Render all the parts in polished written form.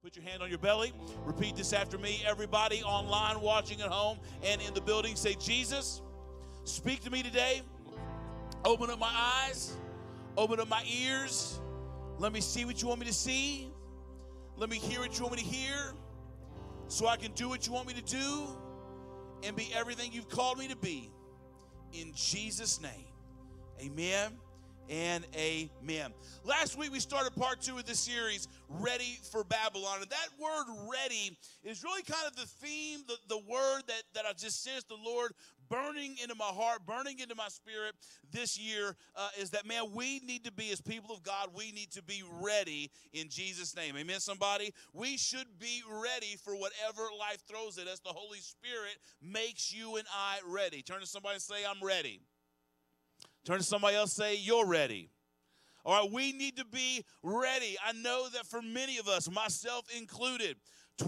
Put your hand on your belly. Repeat this after me. Everybody online, watching at home, and in the building, say, Jesus, speak to me today. Open up my eyes. Open up my ears. Let me see what you want me to see. Let me hear what you want me to hear so I can do what you want me to do and be everything you've called me to be. In Jesus' name, amen and amen. Last week we started part 2 of this series, Ready for Babylon. And that word ready is really kind of the theme, the word that I just sensed the Lord burning into my heart, burning into my spirit this year is that, man, we need to be, as people of God, we need to be ready in Jesus' name. Amen, somebody? We should be ready for whatever life throws at us. The Holy Spirit makes you and I ready. Turn to somebody and say, I'm ready. Turn to somebody else and say, you're ready. All right, we need to be ready. I know that for many of us, myself included,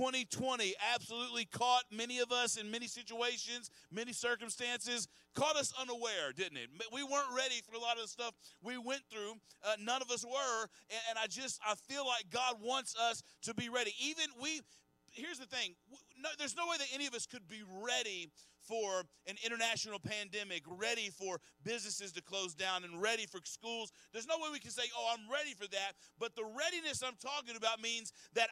2020 absolutely caught many of us in many situations, many circumstances, caught us unaware, didn't it? We weren't ready for a lot of the stuff we went through. None of us were, and I feel like God wants us to be ready. Here's the thing. There's no way that any of us could be ready for an international pandemic, ready for businesses to close down, and ready for schools. There's no way we can say, oh, I'm ready for that. But the readiness I'm talking about means that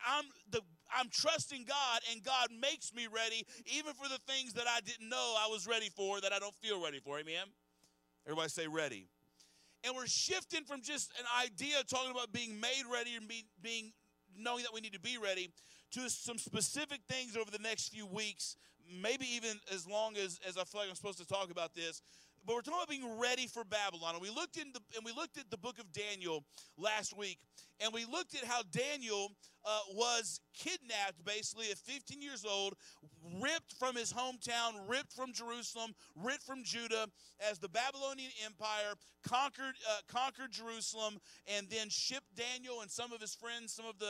I'm trusting God, and God makes me ready, even for the things that I didn't know I was ready for, that I don't feel ready for. Amen? Everybody say ready. And we're shifting from just an idea of talking about being made ready and knowing that we need to be ready to some specific things over the next few weeks, maybe even as long as I feel like I'm supposed to talk about this. But we're talking about being ready for Babylon. And we looked at the book of Daniel last week, and we looked at how Daniel was kidnapped, basically at 15 years old, ripped from his hometown, ripped from Jerusalem, ripped from Judah, as the Babylonian Empire conquered Jerusalem, and then shipped Daniel and some of his friends, some of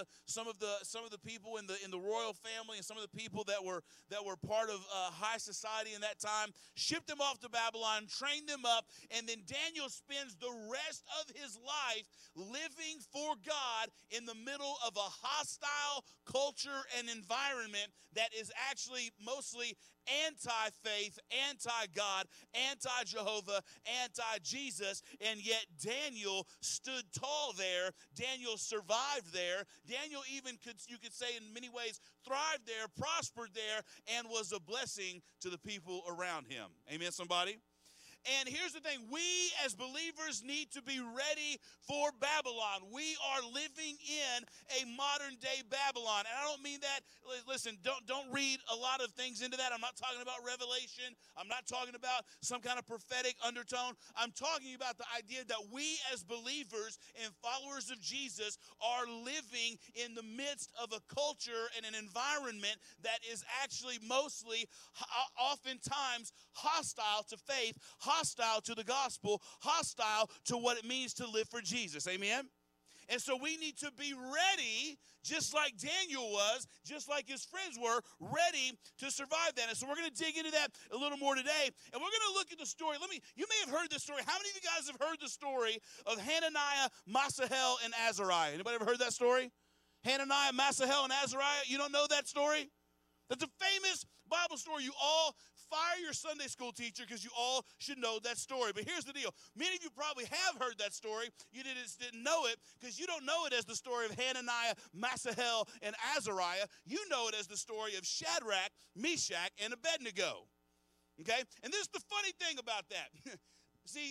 the people in the royal family, and some of the people that were part of high society in that time, shipped them off to Babylon, trained them up, and then Daniel spends the rest of his life living for God in the middle of a hostile culture and environment that is actually mostly anti-faith, anti-God, anti-Jehovah, anti-Jesus, and yet Daniel stood tall there. Daniel survived there. Daniel even you could say in many ways, thrived there, prospered there, and was a blessing to the people around him. Amen, somebody? And here's the thing. We as believers need to be ready for Babylon. We are living in a modern day Babylon. And I don't mean that, listen, don't read a lot of things into that. I'm not talking about Revelation. I'm not talking about some kind of prophetic undertone. I'm talking about the idea that we as believers and followers of Jesus are living in the midst of a culture and an environment that is actually mostly, oftentimes, hostile to faith, hostile to the gospel, hostile to what it means to live for Jesus. Amen? And so we need to be ready, just like Daniel was, just like his friends were, ready to survive that. And so we're going to dig into that a little more today. And we're going to look at the story. You may have heard this story. How many of you guys have heard the story of Hananiah, Mishael, and Azariah? Anybody ever heard that story? Hananiah, Mishael, and Azariah? You don't know that story? That's a famous Bible story. You all fire your Sunday school teacher because you all should know that story. But here's the deal. Many of you probably have heard that story. You just didn't know it because you don't know it as the story of Hananiah, Mishael, and Azariah. You know it as the story of Shadrach, Meshach, and Abednego. Okay? And this is the funny thing about that. See,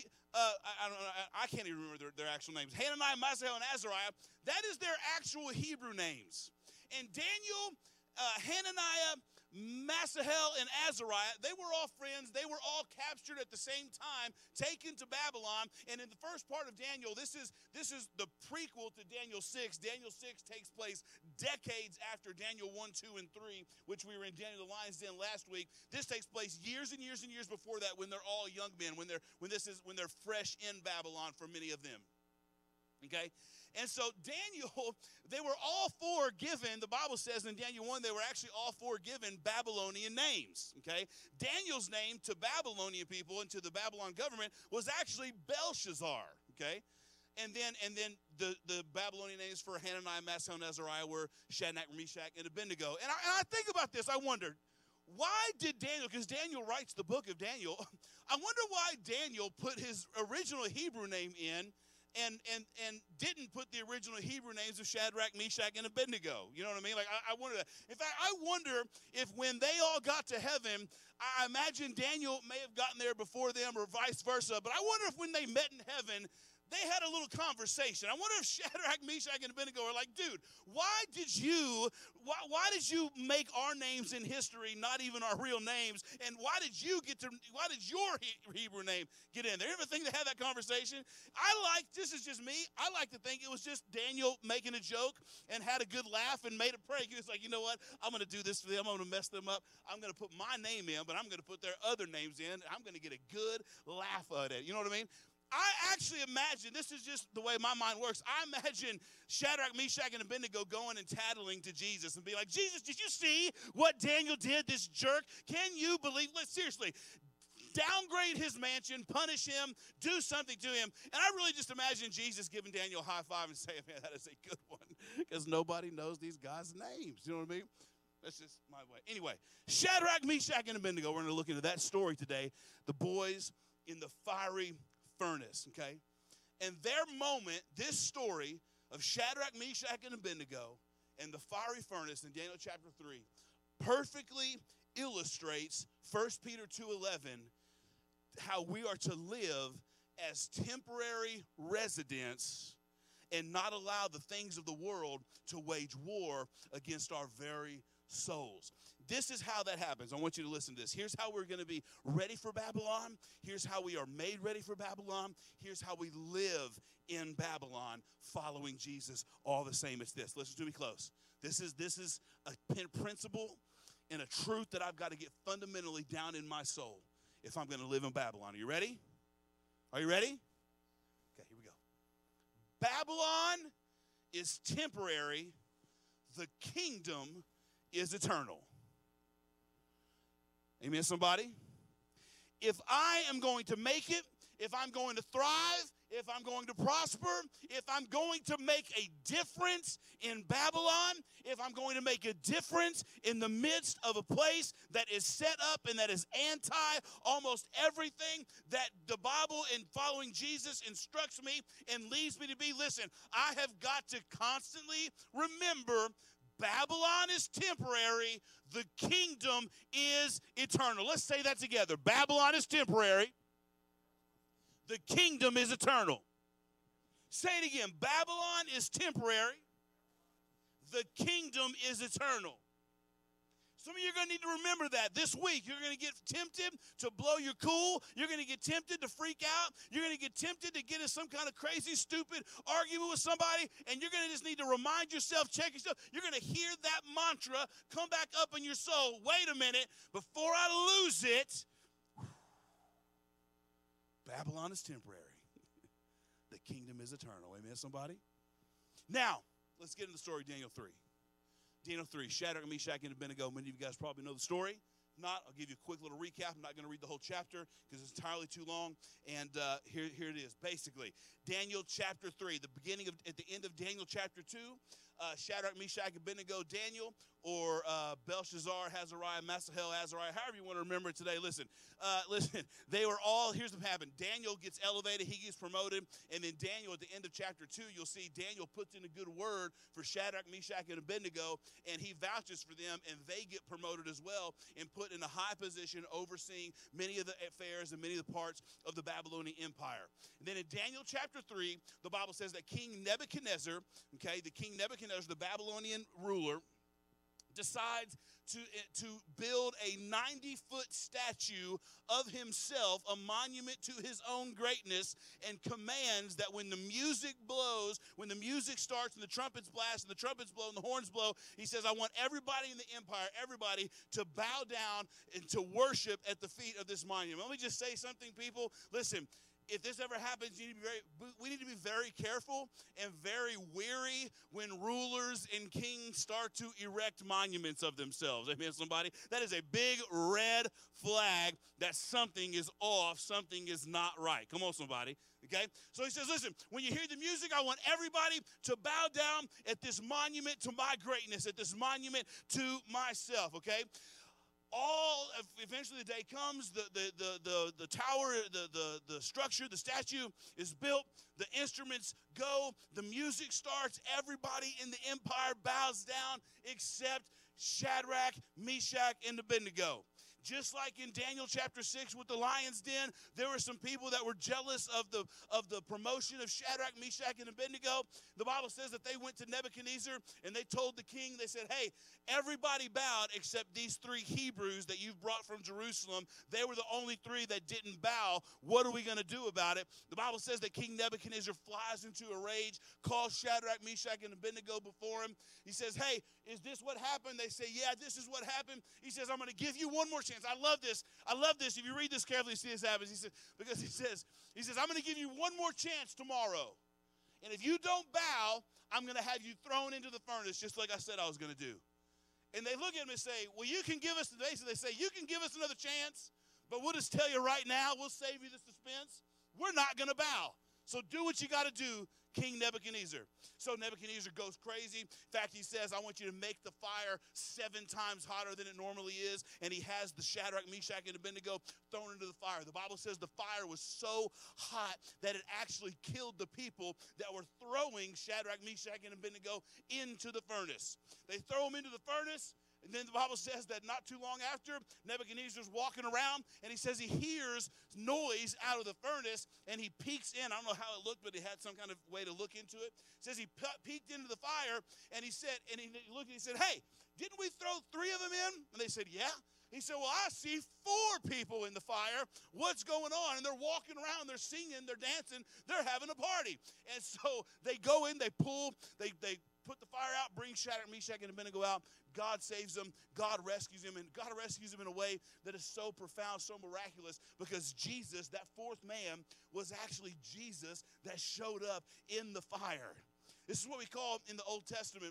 I can't even remember their actual names. Hananiah, Mishael, and Azariah, that is their actual Hebrew names. And Daniel, Hananiah, Mishael, and Azariah, they were all friends. They were all captured at the same time, taken to Babylon. And in the first part of Daniel, this is the prequel to Daniel 6. Daniel 6 takes place decades after Daniel 1, 2, and 3, which we were in Daniel the Lion's Den last week. This takes place years and years and years before that, when they're all young men, when they're fresh in Babylon for many of them. Okay? And so Daniel, they were all four given, the Bible says in Daniel 1, they were actually all four given Babylonian names, okay? Daniel's name to Babylonian people and to the Babylon government was actually Belshazzar, okay? And then the Babylonian names for Hananiah, Mishael, and Azariah were Shadrach, Meshach, and Abednego. And I think about this. I wondered, why did Daniel, because Daniel writes the book of Daniel, I wonder why Daniel put his original Hebrew name in and didn't put the original Hebrew names of Shadrach, Meshach, and Abednego. You know what I mean? Like, I wonder that. In fact, I wonder if when they all got to heaven, I imagine Daniel may have gotten there before them or vice versa, but I wonder if when they met in heaven, they had a little conversation. I wonder if Shadrach, Meshach, and Abednego are like, dude, why did you make our names in history not even our real names? And why did your Hebrew name get in there? You ever think they had that conversation? This is just me, I like to think it was just Daniel making a joke and had a good laugh and made a prank. He was like, you know what? I'm going to do this for them. I'm going to mess them up. I'm going to put my name in, but I'm going to put their other names in. I'm going to get a good laugh at it. You know what I mean? I actually imagine, this is just the way my mind works, I imagine Shadrach, Meshach, and Abednego going and tattling to Jesus and be like, Jesus, did you see what Daniel did, this jerk? Can you believe? Seriously, downgrade his mansion, punish him, do something to him. And I really just imagine Jesus giving Daniel a high five and saying, man, that is a good one, because nobody knows these guys' names. You know what I mean? That's just my way. Anyway, Shadrach, Meshach, and Abednego, we're going to look into that story today. The boys in the fiery furnace, okay? And their moment, this story of Shadrach, Meshach, and Abednego and the fiery furnace in Daniel chapter 3 perfectly illustrates 1 Peter 2:11, how we are to live as temporary residents and not allow the things of the world to wage war against our very souls. This is how that happens. I want you to listen to this. Here's how we're going to be ready for Babylon. Here's how we are made ready for Babylon. Here's how we live in Babylon following Jesus. All the same as this. Listen to me close. This is a principle and a truth that I've got to get fundamentally down in my soul if I'm going to live in Babylon. Are you ready? Are you ready? Okay, here we go. Babylon is temporary. The kingdom is eternal. Amen, somebody? If I am going to make it, if I'm going to thrive, if I'm going to prosper, if I'm going to make a difference in Babylon, if I'm going to make a difference in the midst of a place that is set up and that is anti almost everything that the Bible and following Jesus instructs me and leads me to be, listen, I have got to constantly remember Babylon is temporary. The kingdom is eternal. Let's say that together. Babylon is temporary. The kingdom is eternal. Say it again. Babylon is temporary. The kingdom is eternal. Some of you are going to need to remember that this week. You're going to get tempted to blow your cool. You're going to get tempted to freak out. You're going to get tempted to get in some kind of crazy, stupid argument with somebody, and you're going to just need to remind yourself, check yourself. You're going to hear that mantra come back up in your soul. Wait a minute, before I lose it, Babylon is temporary. The kingdom is eternal. Amen, somebody? Now, let's get into the story of Daniel 3. Daniel 3, Shadrach, Meshach, and Abednego. Many of you guys probably know the story. If not, I'll give you a quick little recap. I'm not going to read the whole chapter because it's entirely too long. And here it is. Basically, Daniel chapter 3, at the end of Daniel chapter 2, Shadrach, Meshach, Abednego, Daniel, or Belshazzar, Azariah, Mishael, Azariah, however you want to remember it today. Listen, they were all, here's what happened. Daniel gets elevated, he gets promoted, and then Daniel, at the end of chapter 2, you'll see Daniel puts in a good word for Shadrach, Meshach, and Abednego, and he vouches for them, and they get promoted as well and put in a high position overseeing many of the affairs and many of the parts of the Babylonian Empire. And then in Daniel chapter 3, the Bible says that King Nebuchadnezzar, the Babylonian ruler, decides to build a 90-foot statue of himself, a monument to his own greatness, and commands that when the music blows, when the music starts and the trumpets blast and the trumpets blow and the horns blow, he says, I want everybody in the empire, everybody to bow down and to worship at the feet of this monument. Let me just say something, people. Listen, if this ever happens, we need to be very careful and very wary when rulers and kings start to erect monuments of themselves. Amen, somebody? That is a big red flag that something is off, something is not right. Come on, somebody. Okay? So he says, listen, when you hear the music, I want everybody to bow down at this monument to my greatness, at this monument to myself, okay? Eventually the day comes, the tower, the structure, the statue is built, the instruments go, the music starts, everybody in the empire bows down except Shadrach, Meshach, and Abednego. Just like in Daniel chapter 6 with the lion's den, there were some people that were jealous of the promotion of Shadrach, Meshach, and Abednego. The Bible says that they went to Nebuchadnezzar and they told the king, they said, hey, everybody bowed except these 3 Hebrews that you've brought from Jerusalem. They were the only 3 that didn't bow. What are we going to do about it? The Bible says that King Nebuchadnezzar flies into a rage, calls Shadrach, Meshach, and Abednego before him. He says, hey, is this what happened? They say, yeah, this is what happened. He says, I'm going to give you one more chance. I love this. I love this. If you read this carefully, you see this happens. He says, I'm going to give you one more chance tomorrow. And if you don't bow, I'm going to have you thrown into the furnace just like I said I was going to do. And they look at him and say, well, you can give us, they say, you can give us another chance, but we'll just tell you right now, we'll save you the suspense. We're not going to bow. So do what you got to do, King Nebuchadnezzar. So Nebuchadnezzar goes crazy. In fact, he says, I want you to make the fire 7 times hotter than it normally is. And he has the Shadrach, Meshach, and Abednego thrown into the fire. The Bible says the fire was so hot that it actually killed the people that were throwing Shadrach, Meshach, and Abednego into the furnace. They throw them into the furnace. And then the Bible says that not too long after, Nebuchadnezzar's walking around, and he says he hears noise out of the furnace, and he peeks in. I don't know how it looked, but he had some kind of way to look into it. It says he peeked into the fire, and he looked and he said, hey, didn't we throw 3 of them in? And they said, yeah. He said, well, I see 4 people in the fire. What's going on? And they're walking around, they're singing, they're dancing, they're having a party. And so they go in, they pull, they put the fire out, bring Shadrach, Meshach, and Abednego out. God saves them. God rescues them. And God rescues them in a way that is so profound, so miraculous, because Jesus, that 4th man, was actually Jesus that showed up in the fire. This is what we call in the Old Testament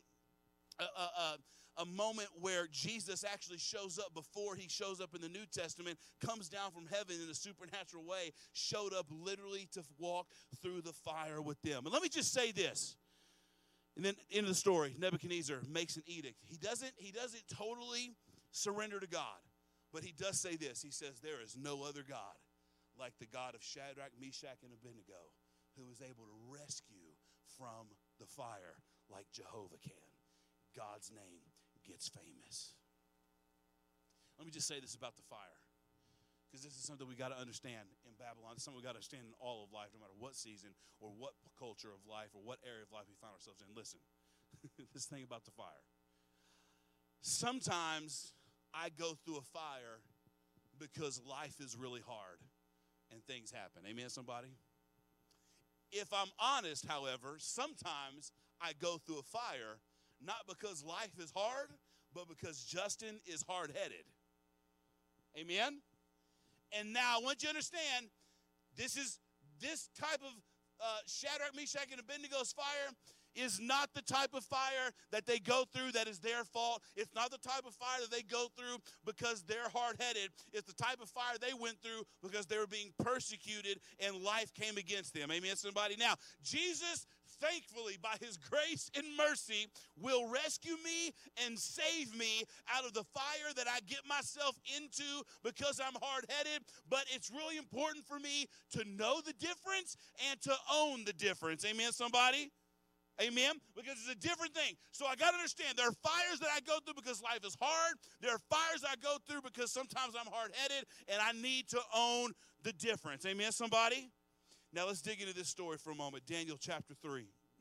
a moment where Jesus actually shows up before he shows up in the New Testament, comes down from heaven in a supernatural way, showed up literally to walk through the fire with them. And let me just say this. And then into the story, Nebuchadnezzar makes an edict. He doesn't totally surrender to God, but he does say this. He says, there is no other God like the God of Shadrach, Meshach, and Abednego, who is able to rescue from the fire like Jehovah can. God's name gets famous. Let me just say this about the fire, because this is something we got to understand in Babylon. It's something we got to understand in all of life, no matter what season or what culture of life or what area of life we find ourselves in. Listen, this thing about the fire. Sometimes I go through a fire because life is really hard and things happen. Amen, somebody? If I'm honest, however, sometimes I go through a fire not because life is hard, but because Justin is hard-headed. Amen? And now I want you to understand, this type of Shadrach, Meshach, and Abednego's fire is not the type of fire that they go through that is their fault. It's not the type of fire that they go through because they're hard-headed. It's the type of fire they went through because they were being persecuted and life came against them. Amen, somebody? Now, Jesus, thankfully, by his grace and mercy, will rescue me and save me out of the fire that I get myself into because I'm hard-headed. But it's really important for me to know the difference and to own the difference. Amen, somebody? Amen? Because it's a different thing. So I got to understand, there are fires that I go through because life is hard. There are fires I go through because sometimes I'm hard-headed, and I need to own the difference. Amen, somebody? Now let's dig into this story for a moment. Daniel chapter 3.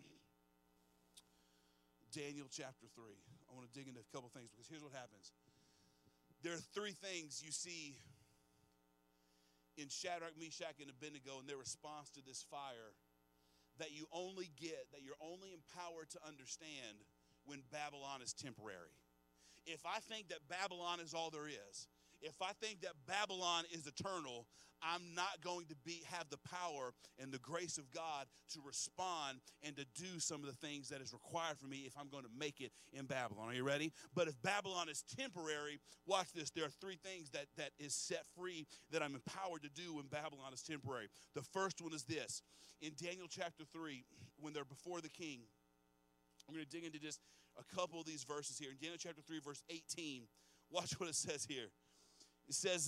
Daniel chapter 3. I want to dig into a couple things because here's what happens. There are 3 things you see in Shadrach, Meshach, and Abednego and their response to this fire that you only get, that you're only empowered to understand when Babylon is temporary. If I think that Babylon is all there is, if I think that Babylon is eternal, I'm not going to have the power and the grace of God to respond and to do some of the things that is required for me if I'm going to make it in Babylon. Are you ready? But if Babylon is temporary, watch this. There are three things that is set free that I'm empowered to do when Babylon is temporary. The first one is this. In Daniel chapter 3, when they're before the king, I'm going to dig into just a couple of these verses here. In Daniel chapter 3, verse 18, watch what it says here. It says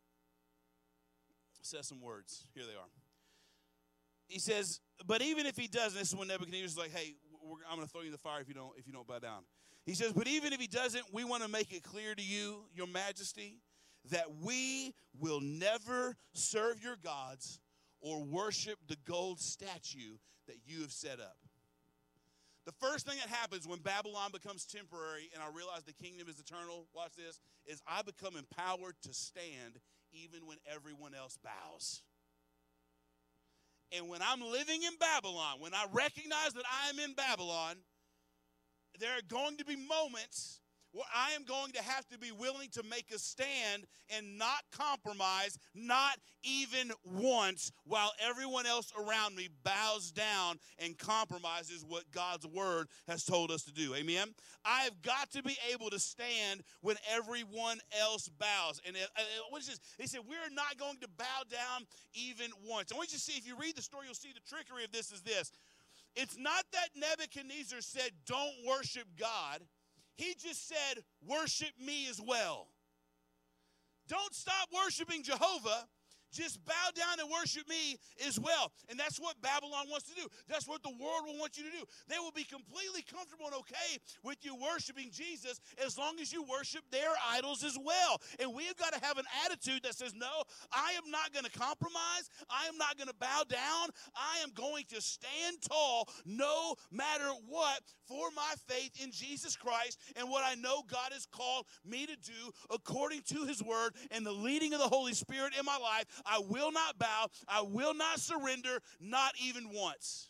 some words. Here they are. He says, but even if he doesn't, this is when Nebuchadnezzar is like, hey, I'm going to throw you in the fire if you don't bow down. He says, but even if he doesn't, we want to make it clear to you, your majesty, that we will never serve your gods or worship the gold statue that you have set up. The first thing that happens when Babylon becomes temporary and I realize the kingdom is eternal, watch this, is I become empowered to stand even when everyone else bows. And when I'm living in Babylon, when I recognize that I am in Babylon, there are going to be moments where I am going to have to be willing to make a stand and not compromise, not even once, while everyone else around me bows down and compromises what God's word has told us to do. Amen? I've got to be able to stand when everyone else bows. And what is this? He said, we're not going to bow down even once. I want you to see, if you read the story, you'll see the trickery of this is this. It's not that Nebuchadnezzar said, don't worship God. He just said, worship me as well. Don't stop worshiping Jehovah. Just bow down and worship me as well. And that's what Babylon wants to do. That's what the world will want you to do. They will be completely comfortable and okay with you worshiping Jesus as long as you worship their idols as well. And we have got to have an attitude that says, no, I am not going to compromise. I am not going to bow down. I am going to stand tall no matter what for my faith in Jesus Christ and what I know God has called me to do according to his word and the leading of the Holy Spirit in my life. I will not bow. I will not surrender, not even once.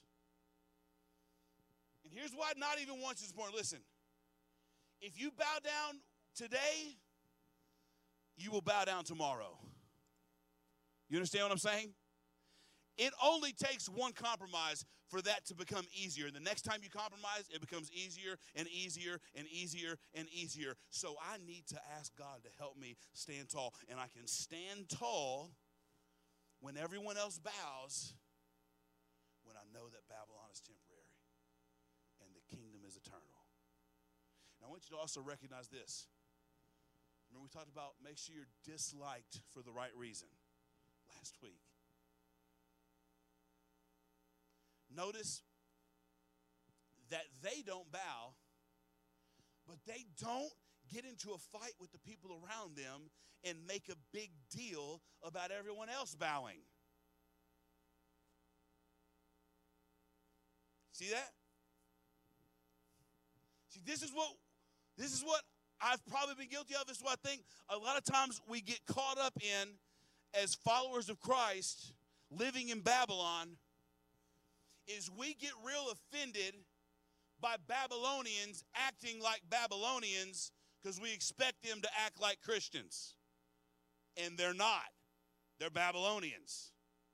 And here's why not even once is important. Listen, if you bow down today, you will bow down tomorrow. You understand what I'm saying? It only takes one compromise for that to become easier. And the next time you compromise, it becomes easier and easier and easier and easier. So I need to ask God to help me stand tall. And I can stand tall when everyone else bows, when I know that Babylon is temporary and the kingdom is eternal. Now, I want you to also recognize this. Remember, we talked about make sure you're disliked for the right reason last week. Notice that they don't bow, but they don't get into a fight with the people around them and make a big deal about everyone else bowing. See that? See, this is what I've probably been guilty of. This is what I think a lot of times we get caught up in as followers of Christ, living in Babylon, is we get real offended by Babylonians acting like Babylonians because we expect them to act like Christians. And they're not. They're Babylonians.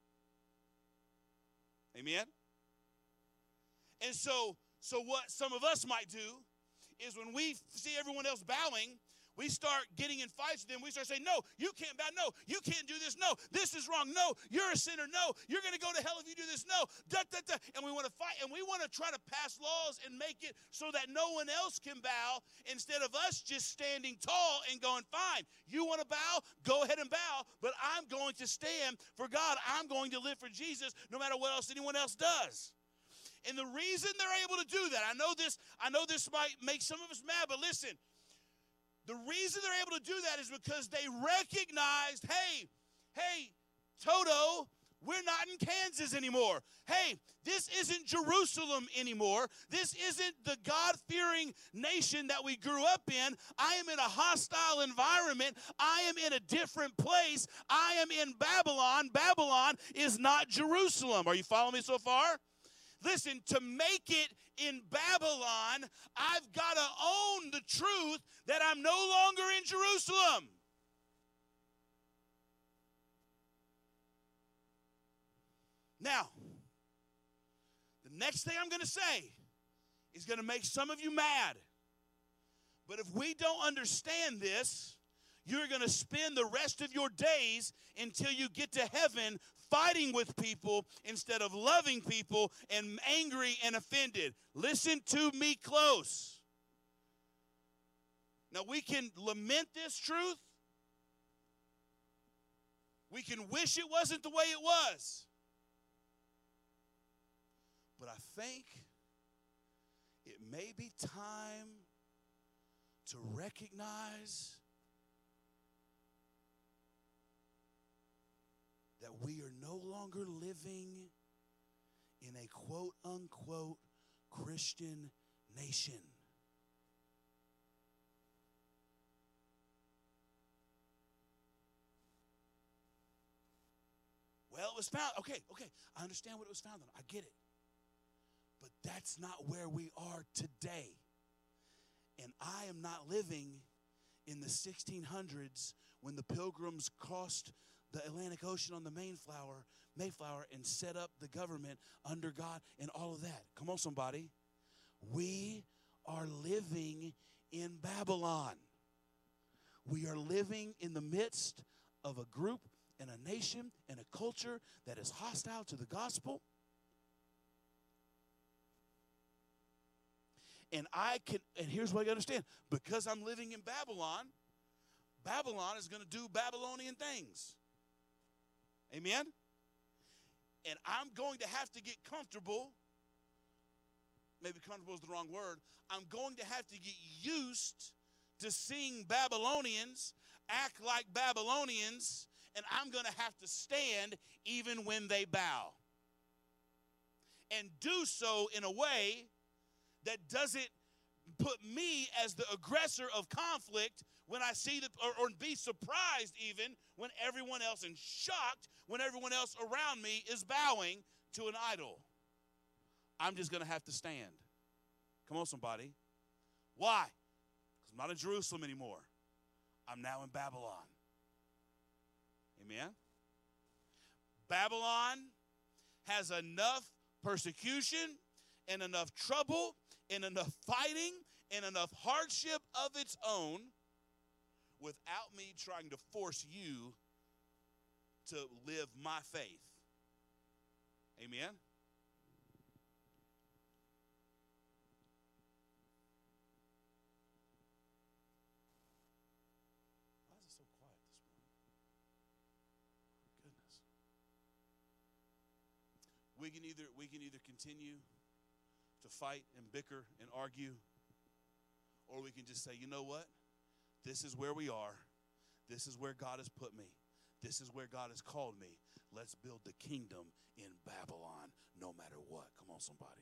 Amen? And so what some of us might do is when we see everyone else bowing, we start getting in fights with them. We start saying, no, you can't bow. No, you can't do this. No, this is wrong. No, you're a sinner. No, you're going to go to hell if you do this. No, da, da, da. And we want to fight, and we want to try to pass laws and make it so that no one else can bow instead of us just standing tall and going, fine, you want to bow? Go ahead and bow, but I'm going to stand for God. I'm going to live for Jesus no matter what else anyone else does. And the reason they're able to do that, I know this might make some of us mad, but listen, the reason they're able to do that is because they recognized, hey, Toto, we're not in Kansas anymore. Hey, this isn't Jerusalem anymore. This isn't the God-fearing nation that we grew up in. I am in a hostile environment. I am in a different place. I am in Babylon. Babylon is not Jerusalem. Are you following me so far? Listen, to make it in Babylon, I've got to own the truth that I'm no longer in Jerusalem. Now, the next thing I'm going to say is going to make some of you mad. But if we don't understand this, you're going to spend the rest of your days until you get to heaven fighting with people instead of loving people and angry and offended. Listen to me close. Now, we can lament this truth. We can wish it wasn't the way it was. But I think it may be time to recognize that we are no longer living in a quote-unquote Christian nation. Well, it was found. Okay, I understand what it was found on. I get it. But that's not where we are today. And I am not living in the 1600s when the Pilgrims crossed the Atlantic Ocean on the Mayflower and set up the government under God and all of that. Come on, somebody. We are living in Babylon. We are living in the midst of a group and a nation and a culture that is hostile to the gospel. And here's what I understand. Because I'm living in Babylon, Babylon is going to do Babylonian things. Amen? And I'm going to have to get comfortable. Maybe comfortable is the wrong word. I'm going to have to get used to seeing Babylonians act like Babylonians, and I'm going to have to stand even when they bow. And do so in a way that doesn't put me as the aggressor of conflict when I see or be surprised even when everyone else, and shocked when everyone else around me is bowing to an idol. I'm just going to have to stand. Come on, somebody. Why? Because I'm not in Jerusalem anymore. I'm now in Babylon. Amen? Babylon has enough persecution and enough trouble and enough fighting and enough hardship of its own without me trying to force you to live my faith. Amen? Why is it so quiet this morning? Goodness. We can either continue to fight and bicker and argue, or we can just say, you know what? This is where we are. This is where God has put me. This is where God has called me. Let's build the kingdom in Babylon no matter what. Come on, somebody.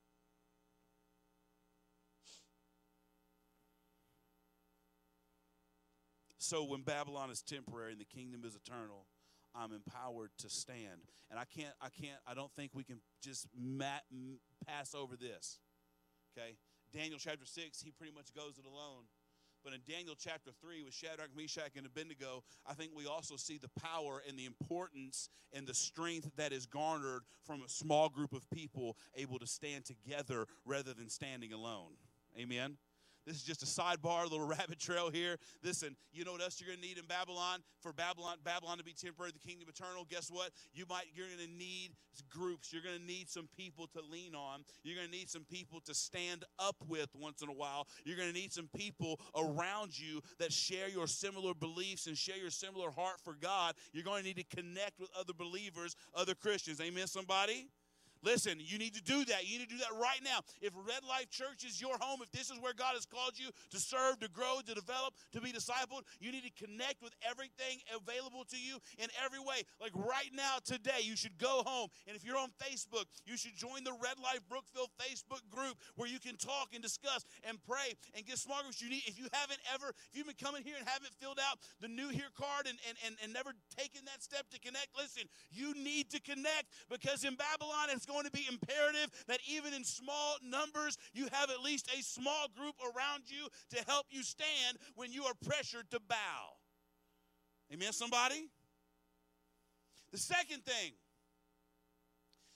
So when Babylon is temporary and the kingdom is eternal, I'm empowered to stand. And I don't think we can just pass over this. Okay? Daniel chapter 6, he pretty much goes it alone. But in Daniel chapter 3 with Shadrach, Meshach, and Abednego, I think we also see the power and the importance and the strength that is garnered from a small group of people able to stand together rather than standing alone. Amen? This is just a sidebar, a little rabbit trail here. Listen, you know what else you're going to need in Babylon? For Babylon to be temporary, the kingdom eternal, guess what? You're going to need groups. You're going to need some people to lean on. You're going to need some people to stand up with once in a while. You're going to need some people around you that share your similar beliefs and share your similar heart for God. You're going to need to connect with other believers, other Christians. Amen, somebody? Listen, you need to do that. You need to do that right now. If Red Life Church is your home, if this is where God has called you to serve, to grow, to develop, to be discipled, you need to connect with everything available to you in every way. Like right now, today, you should go home. And if you're on Facebook, you should join the Red Life Brookville Facebook group where you can talk and discuss and pray and get small groups. You need, if you've been coming here and haven't filled out the new here card and never taken that step to connect, listen, you need to connect, because in Babylon, it's going to be imperative that even in small numbers, you have at least a small group around you to help you stand when you are pressured to bow. Amen, somebody? The second thing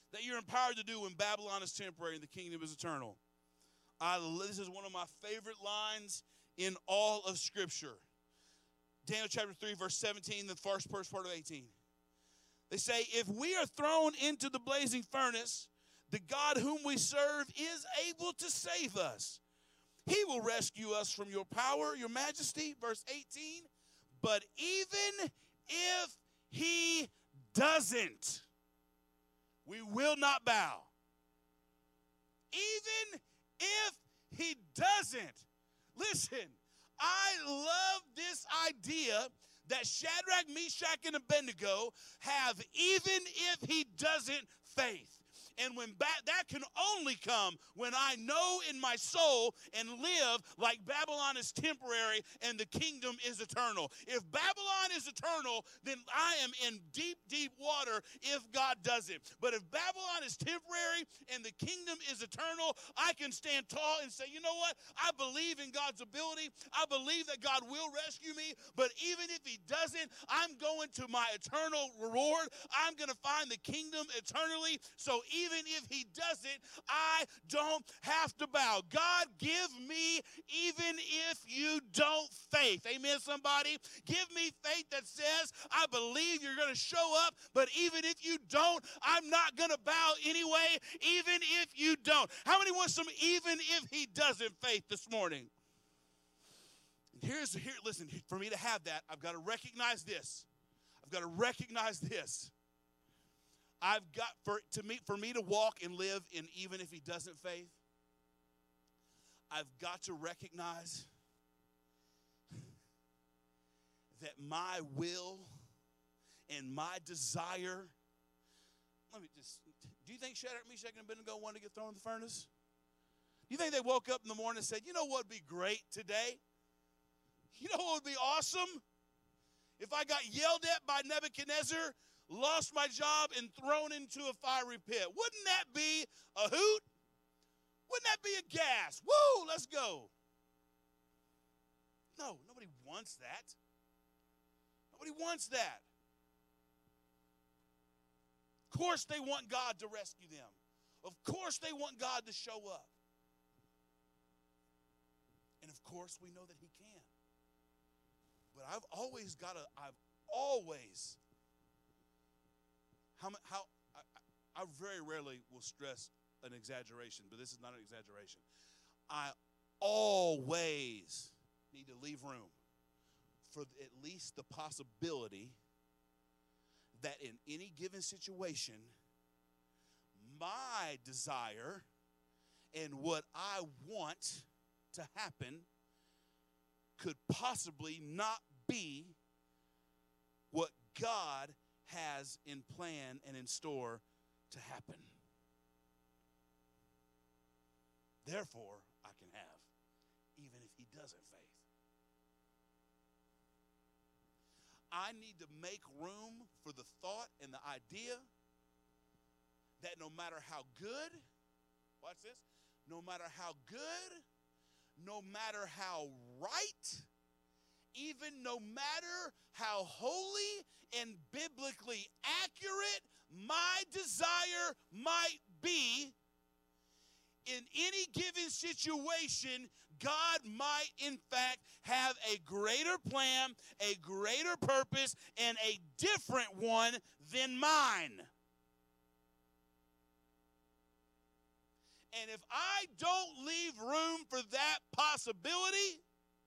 that you're empowered to do when Babylon is temporary and the kingdom is eternal. This is one of my favorite lines in all of Scripture. Daniel chapter 3, verse 17, the first part of 18. They say, if we are thrown into the blazing furnace, the God whom we serve is able to save us. He will rescue us from your power, your majesty. Verse 18, but even if he doesn't, we will not bow. Even if he doesn't. Listen, I love this idea that Shadrach, Meshach, and Abednego have even if he doesn't faith. And when that can only come when I know in my soul and live like Babylon is temporary and the kingdom is eternal. If Babylon is eternal, then I am in deep, deep water if God doesn't. But if Babylon is temporary and the kingdom is eternal, I can stand tall and say, you know what? I believe in God's ability. I believe that God will rescue me. But even if he doesn't, I'm going to my eternal reward. I'm going to find the kingdom eternally. So even if he doesn't, I don't have to bow. God, give me even if you don't faith. Amen, somebody? Give me faith that says, I believe you're going to show up, but even if you don't, I'm not going to bow anyway, even if you don't. How many want some even if he doesn't faith this morning? Listen, for me to have that, I've got to recognize this. I've got to recognize this. I've got, for me to walk and live in even if he doesn't faith, I've got to recognize that my will and my desire, do you think Shadrach, Meshach, and Abednego wanted to get thrown in the furnace? Do you think they woke up in the morning and said, you know what would be great today? You know what would be awesome? If I got yelled at by Nebuchadnezzar, lost my job, and thrown into a fiery pit. Wouldn't that be a hoot? Wouldn't that be a gas? Woo, let's go. No, nobody wants that. Nobody wants that. Of course they want God to rescue them. Of course they want God to show up. And of course we know that he can. But I very rarely will stress an exaggeration, but this is not an exaggeration. I always need to leave room for at least the possibility that in any given situation, my desire and what I want to happen could possibly not be what God has in plan and in store to happen. Therefore, I can have, even if he doesn't faith. I need to make room for the thought and the idea that no matter how good, watch this, no matter how good, no matter how right, even no matter how holy and biblically accurate my desire might be, in any given situation, God might in fact have a greater plan, a greater purpose, and a different one than mine. And if I don't leave room for that possibility,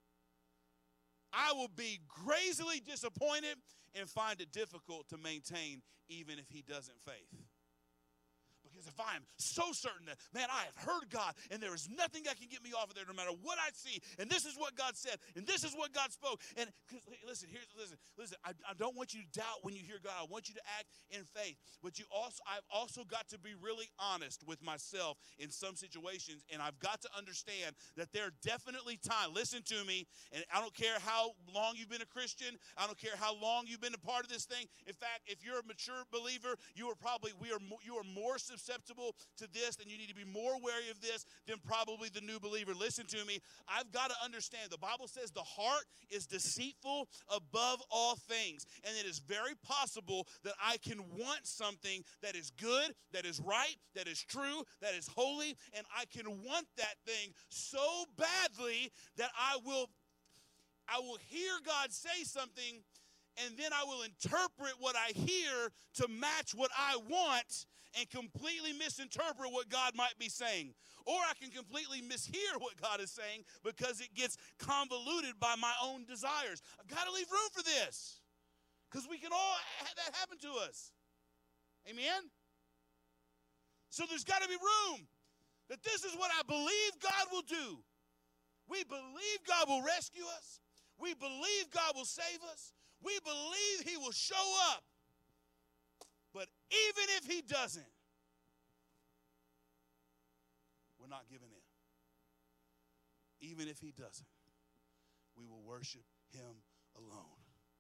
I will be crazily disappointed and find it difficult to maintain even if he doesn't faith. Because if I am so certain that, man, I have heard God and there is nothing that can get me off of there no matter what I see, and this is what God said, and this is what God spoke. And listen, I don't want you to doubt when you hear God. I want you to act in faith. But I've also got to be really honest with myself in some situations, and I've got to understand that there are definitely times, listen to me, and I don't care how long you've been a Christian, I don't care how long you've been a part of this thing. In fact, if you're a mature believer, you are more substantial susceptible to this, then you need to be more wary of this than probably the new believer. Listen to me. I've got to understand. The Bible says the heart is deceitful above all things. And it is very possible that I can want something that is good, that is right, that is true, that is holy, and I can want that thing so badly that I will hear God say something, and then I will interpret what I hear to match what I want and completely misinterpret what God might be saying. Or I can completely mishear what God is saying because it gets convoluted by my own desires. I've got to leave room for this because we can all have that happen to us. Amen? So there's got to be room that this is what I believe God will do. We believe God will rescue us. We believe God will save us. We believe he will show up. But even if he doesn't, we're not giving in. Even if he doesn't, we will worship him alone.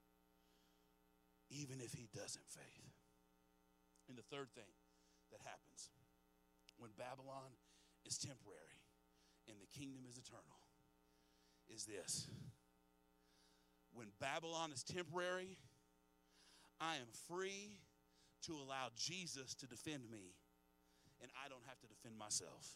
Even if he doesn't, faith. And the third thing that happens when Babylon is temporary and the kingdom is eternal is this. When Babylon is temporary, I am free to allow Jesus to defend me, and I don't have to defend myself.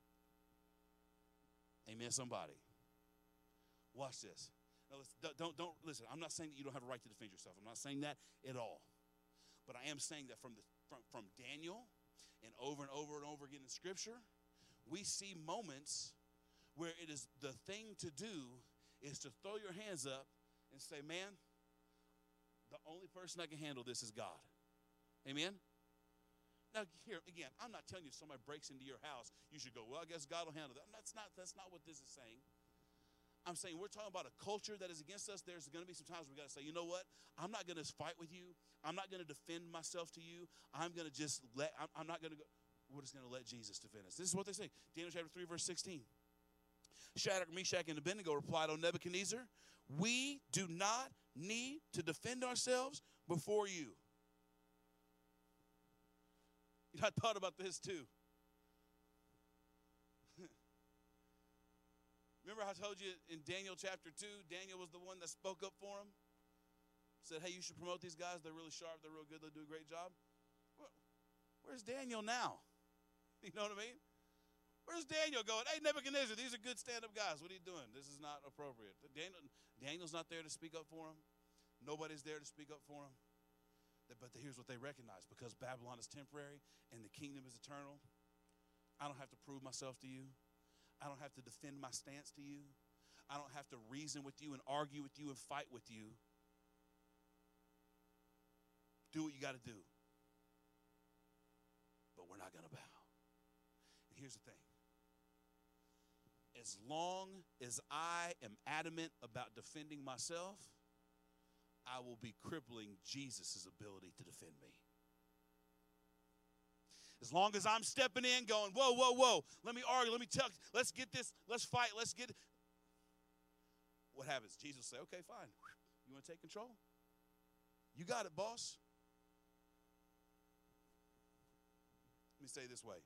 Amen, somebody. Watch this. Now, don't listen. I'm not saying that you don't have a right to defend yourself. I'm not saying that at all. But I am saying that from Daniel and over again in Scripture, we see moments where it is the thing to do is to throw your hands up and say, man, the only person that can handle this is God. Amen? Now, here, again, I'm not telling you if somebody breaks into your house, you should go, well, I guess God will handle that. That's not what this is saying. I'm saying we're talking about a culture that is against us. There's going to be some times we got to say, you know what? I'm not going to fight with you. I'm not going to defend myself to you. I'm going to just I'm not going to go. We're just going to let Jesus defend us. This is what they say. Daniel chapter 3, verse 16. Shadrach, Meshach, and Abednego replied, O Nebuchadnezzar, we do not need to defend ourselves before you. You know, I thought about this too. Remember I told you in Daniel chapter 2, Daniel was the one that spoke up for him? Said, hey, you should promote these guys. They're really sharp. They're real good. They'll do a great job. Well, where's Daniel now? You know what I mean? Where's Daniel going? Hey, Nebuchadnezzar, these are good stand-up guys. What are you doing? This is not appropriate. Daniel's not there to speak up for him. Nobody's there to speak up for him. But here's what they recognize. Because Babylon is temporary and the kingdom is eternal, I don't have to prove myself to you. I don't have to defend my stance to you. I don't have to reason with you and argue with you and fight with you. Do what you got to do. But we're not going to bow. And here's the thing. As long as I am adamant about defending myself, I will be crippling Jesus' ability to defend me. As long as I'm stepping in going, whoa, whoa, whoa, let me argue, let me tell, let's get this, let's fight, let's get it. What happens? Jesus will say, okay, fine. You want to take control? You got it, boss. Let me say it this way.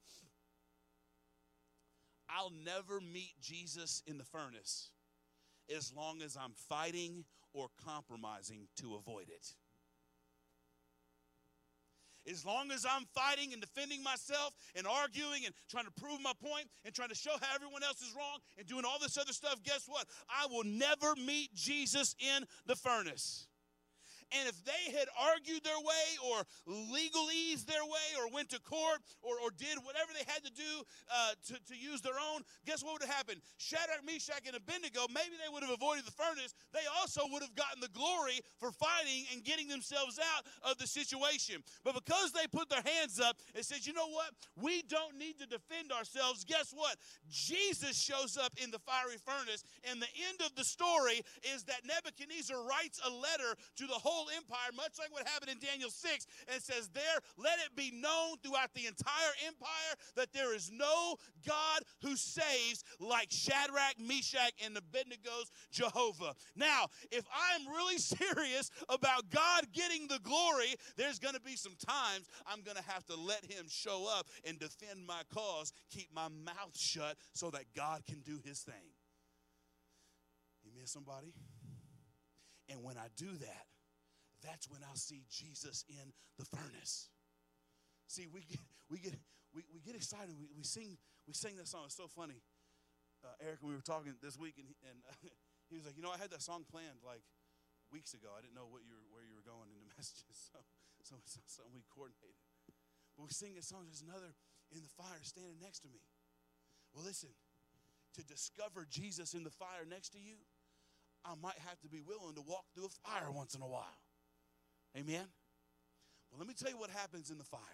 I'll never meet Jesus in the furnace as long as I'm fighting or compromising to avoid it. As long as I'm fighting and defending myself and arguing and trying to prove my point and trying to show how everyone else is wrong and doing all this other stuff, guess what? I will never meet Jesus in the furnace. And if they had argued their way or legalese their way or went to court or did whatever they had to do to use their own, guess what would have happened? Shadrach, Meshach, and Abednego, maybe they would have avoided the furnace. They also would have gotten the glory for fighting and getting themselves out of the situation. But because they put their hands up and said, you know what? We don't need to defend ourselves. Guess what? Jesus shows up in the fiery furnace, and the end of the story is that Nebuchadnezzar writes a letter to the whole whole empire, much like what happened in Daniel 6, and it says there, let it be known throughout the entire empire that there is no God who saves like Shadrach, Meshach, and Abednego's Jehovah. Now, if I'm really serious about God getting the glory, there's going to be some times I'm going to have to let him show up and defend my cause, keep my mouth shut so that God can do his thing. Amen, somebody? And when I do that, that's when I'll see Jesus in the furnace. See, we get excited. We sing that song. It's so funny. Eric, we were talking this week, and he was like, you know, I had that song planned like weeks ago. I didn't know where you were going in the messages, so it's not something we coordinated. But we sing that song. There's another in the fire standing next to me. Well, listen, to discover Jesus in the fire next to you, I might have to be willing to walk through a fire once in a while. Amen? Well, let me tell you what happens in the fire.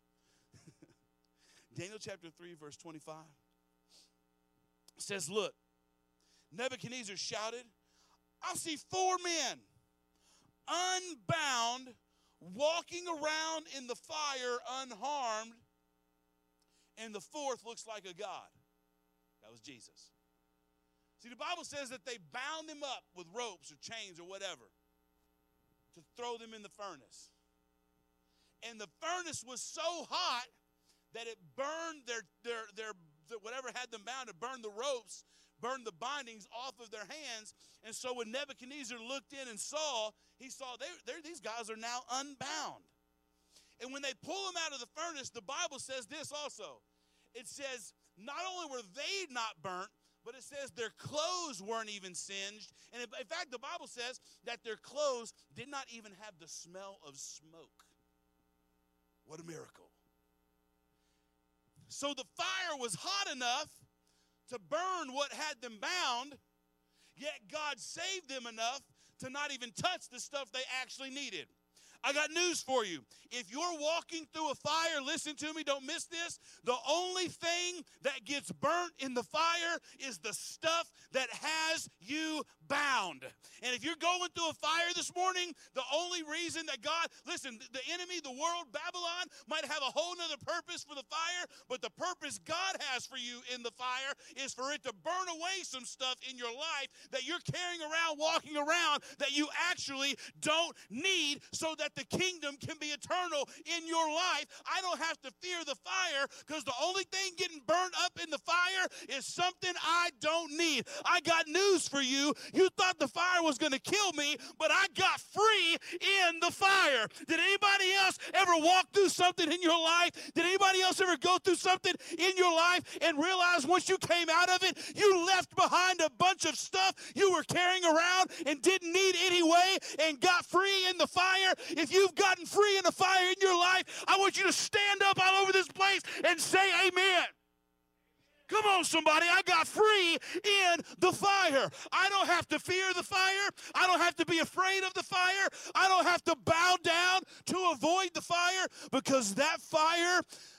Daniel chapter 3, verse 25 says, look, Nebuchadnezzar shouted, I see 4 men unbound, walking around in the fire unharmed, and the 4th looks like a god. That was Jesus. See, the Bible says that they bound him up with ropes or chains or whatever to throw them in the furnace. And the furnace was so hot that it burned their whatever had them bound, it burned the ropes, burned the bindings off of their hands. And so when Nebuchadnezzar looked in and saw, he saw these guys are now unbound. And when they pull them out of the furnace, the Bible says this also. It says not only were they not burnt, but it says their clothes weren't even singed. And in fact, the Bible says that their clothes did not even have the smell of smoke. What a miracle. So the fire was hot enough to burn what had them bound, yet God saved them enough to not even touch the stuff they actually needed. I got news for you. If you're walking through a fire, listen to me, don't miss this. The only thing that gets burnt in the fire is the stuff that has you bound. And if you're going through a fire this morning, the only reason that God, listen, the enemy, the world, Babylon, might have a whole nother purpose for the fire, but the purpose God has for you in the fire is for it to burn away some stuff in your life that you're carrying around, walking around, that you actually don't need, so that the kingdom can be eternal in your life. I don't have to fear the fire, because the only thing getting burned up in the fire is something I don't need. I got news for you. You thought the fire was going to kill me, but I got free in the fire. Did anybody else ever walk through something in your life? Did anybody else ever go through something in your life and realize once you came out of it, you left behind a bunch of stuff you were carrying around and didn't need anyway, and got free in the fire? If you've gotten free in the fire in your life, I want you to stand up all over this place and say amen. Come on, somebody. I got free in the fire. I don't have to fear the fire. I don't have to be afraid of the fire. I don't have to bow down to avoid the fire, because that fire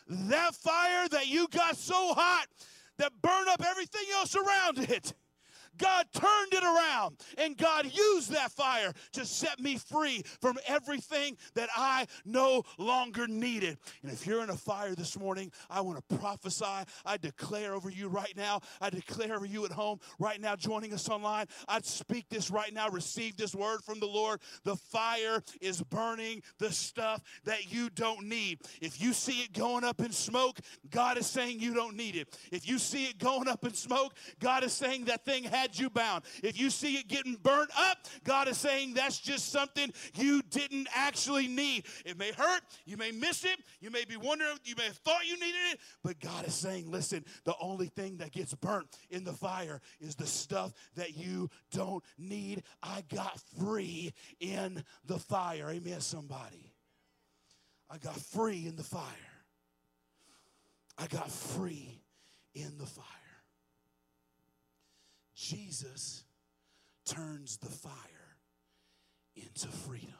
that you got so hot that burned up everything else around it, God turned it around, and God used that fire to set me free from everything that I no longer needed. And if you're in a fire this morning, I want to prophesy. I declare over you right now. I declare over you at home right now, joining us online. I'd speak this right now. Receive this word from the Lord. The fire is burning the stuff that you don't need. If you see it going up in smoke, God is saying you don't need it. If you see it going up in smoke, God is saying that thing had you bound. If you see it getting burnt up, God is saying that's just something you didn't actually need. It may hurt, you may miss it, you may be wondering, you may have thought you needed it, but God is saying, listen, the only thing that gets burnt in the fire is the stuff that you don't need. I got free in the fire. Amen, somebody. I got free in the fire. I got free in the fire. Jesus turns the fire into freedom.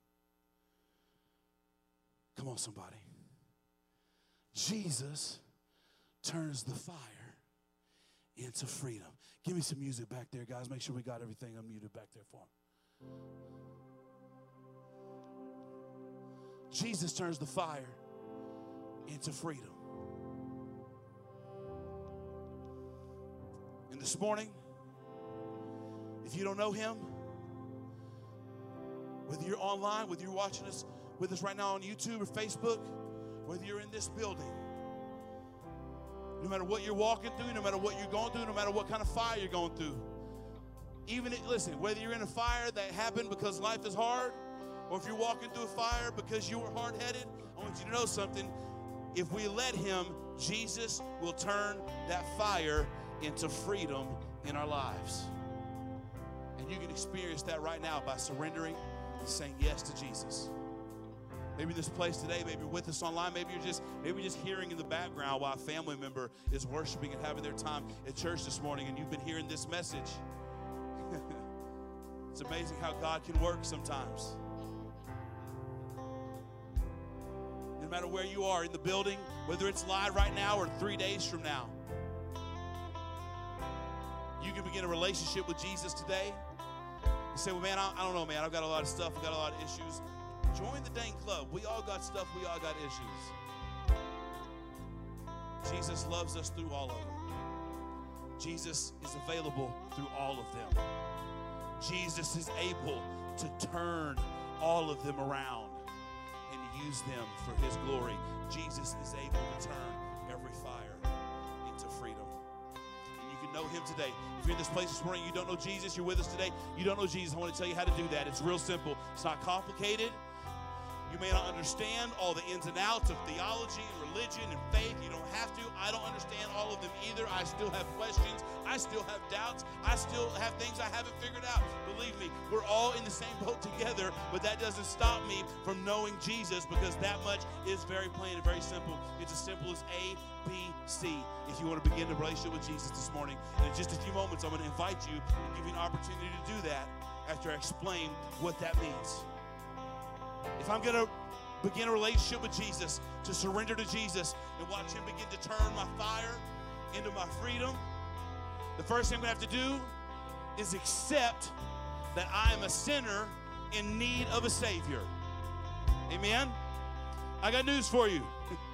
Come on, somebody. Jesus turns the fire into freedom. Give me some music back there, guys. Make sure we got everything unmuted back there for him. Jesus turns the fire into freedom. And this morning, if you don't know him, whether you're online, whether you're watching us with us right now on YouTube or Facebook, whether you're in this building, no matter what you're walking through, no matter what you're going through, no matter what kind of fire you're going through, listen, whether you're in a fire that happened because life is hard, or if you're walking through a fire because you were hard-headed, I want you to know something. If we let him, Jesus will turn that fire into freedom in our lives. And you can experience that right now by surrendering and saying yes to Jesus. Maybe in this place today, maybe you're with us online, maybe you're just hearing in the background while a family member is worshiping and having their time at church this morning, and you've been hearing this message. It's amazing how God can work sometimes. No matter where you are in the building, whether it's live right now or 3 days from now, you can begin a relationship with Jesus today. You say, well, man, I don't know, man. I've got a lot of stuff. I've got a lot of issues. Join the Dane Club. We all got stuff. We all got issues. Jesus loves us through all of them. Jesus is available through all of them. Jesus is able to turn all of them around and use them for his glory. Jesus is able to turn every fire into freedom. And you can know him today. If you're in this place this morning, you don't know Jesus, you're with us today, you don't know Jesus, I want to tell you how to do that. It's real simple. It's not complicated. You may not understand all the ins and outs of theology and religion and faith. You don't have to. I don't understand all of them either. I still have questions. I still have doubts. I still have things I haven't figured out. Believe me, we're all in the same boat together, but that doesn't stop me from knowing Jesus, because that much is very plain and very simple. It's as simple as A, B, C. If you want to begin a relationship with Jesus this morning, and in just a few moments, I'm going to invite you and give you an opportunity to do that after I explain what that means. If I'm going to begin a relationship with Jesus, to surrender to Jesus and watch him begin to turn my fire into my freedom, the first thing I'm going to have to do is accept that I am a sinner in need of a Savior. Amen? I got news for you.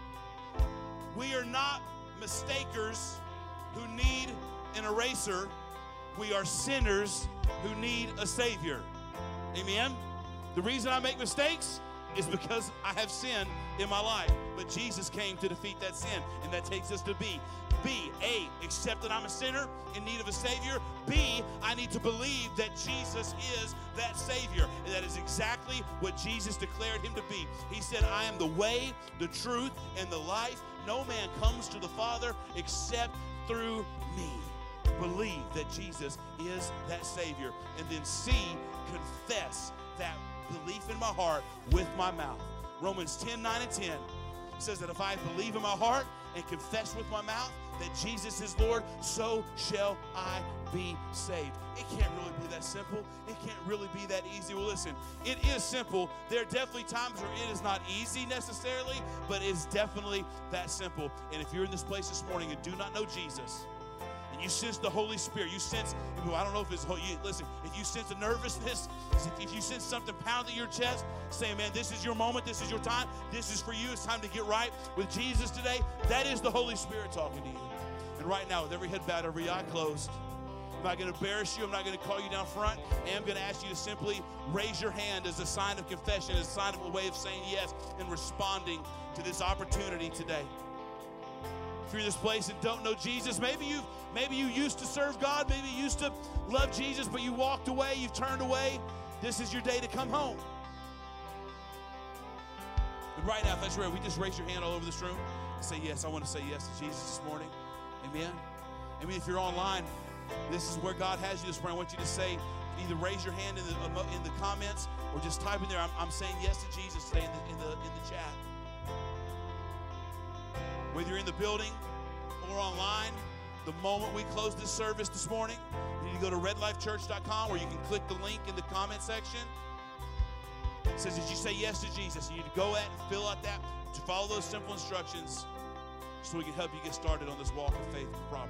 We are not mistakers who need an eraser. We are sinners who need a Savior. Amen? The reason I make mistakes is because I have sin in my life. But Jesus came to defeat that sin, and that takes us to B. B, A, accept that I'm a sinner in need of a Savior. B, I need to believe that Jesus is that Savior. And that is exactly what Jesus declared him to be. He said, I am the way, the truth, and the life. No man comes to the Father except through me. Believe that Jesus is that Savior. And then C, confess that belief in my heart with my mouth. Romans 10:9-10 says that if I believe in my heart and confess with my mouth that Jesus is Lord, so shall I be saved. It can't really be that simple. It can't really be that easy. Well, listen, it is simple. There are definitely times where it is not easy necessarily, but it's definitely that simple. And if you're in this place this morning and do not know Jesus, you sense the Holy Spirit, you sense, I don't know if it's, listen, if you sense a nervousness, if you sense something pounding your chest, saying, man, this is your moment, this is your time, this is for you, it's time to get right with Jesus today, that is the Holy Spirit talking to you. And right now, with every head bowed, every eye closed, I'm not going to embarrass you, I'm not going to call you down front, and I'm going to ask you to simply raise your hand as a sign of confession, as a sign of a way of saying yes and responding to this opportunity today. If you're in this place and don't know Jesus, maybe you used to serve God, maybe you used to love Jesus, but you walked away, you've turned away. This is your day to come home. And right now, if that's right, we just raise your hand all over this room and say, yes, I want to say yes to Jesus this morning. Amen. I mean, if you're online, this is where God has you this morning. I want you to say, either raise your hand in the comments or just type in there, I'm saying yes to Jesus today in the chat. Whether you're in the building or online, the moment we close this service this morning, you need to go to redlifechurch.com, or you can click the link in the comment section. It says, did you say yes to Jesus? You need to go at and fill out that, to follow those simple instructions so we can help you get started on this walk of faith properly.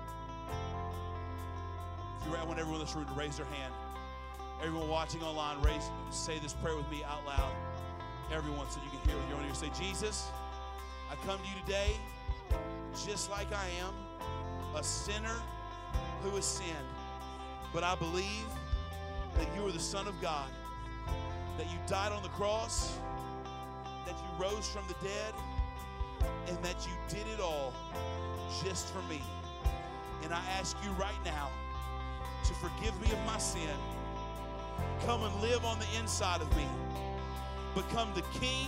If you're, I want everyone in this room to raise their hand. Everyone watching online, say this prayer with me out loud. Everyone, so you can hear with your own ears. Say, Jesus, I come to you today just like I am, a sinner who has sinned. But I believe that you are the Son of God, that you died on the cross, that you rose from the dead, and that you did it all just for me. And I ask you right now to forgive me of my sin. Come and live on the inside of me. Become the king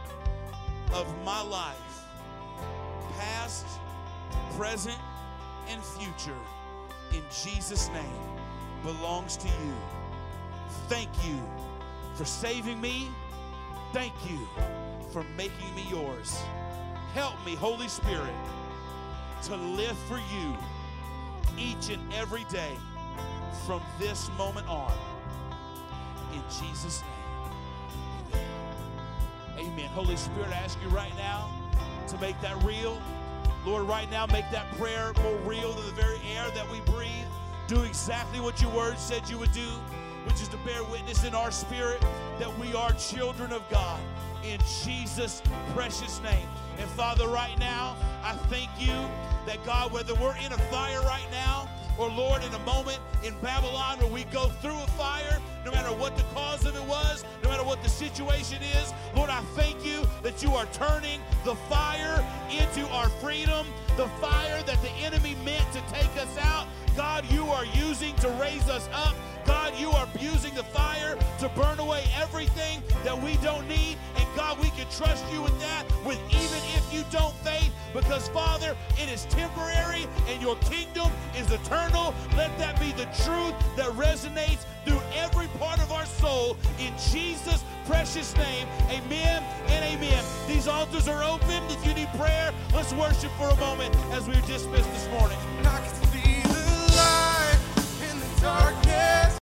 of my life, past, present, and future. In Jesus' name, belongs to you. Thank you for saving me. Thank you for making me yours. Help me, Holy Spirit, to live for you each and every day from this moment on. In Jesus' name, amen. Amen. Holy Spirit, I ask you right now to make that real. Lord, right now, make that prayer more real than the very air that we breathe. Do exactly what your word said you would do, which is to bear witness in our spirit that we are children of God. In Jesus' precious name. And Father, right now, I thank you that, God, whether we're in a fire right now, or Lord, in a moment in Babylon where we go through a fire, no matter what the cause of it was, no matter what the situation is, Lord, I thank you that you are turning the fire into our freedom, the fire that the enemy meant to take us out. God, you are using to raise us up. God, you are using the fire to burn away everything that we don't need. And God, we can trust you with that, with even if you don't faith, because Father, it is temporary and your kingdom is eternal. Let that be the truth that resonates through every part of our soul. In Jesus' precious name, amen and amen. These altars are open. If you need prayer, let's worship for a moment as we're dismissed this morning.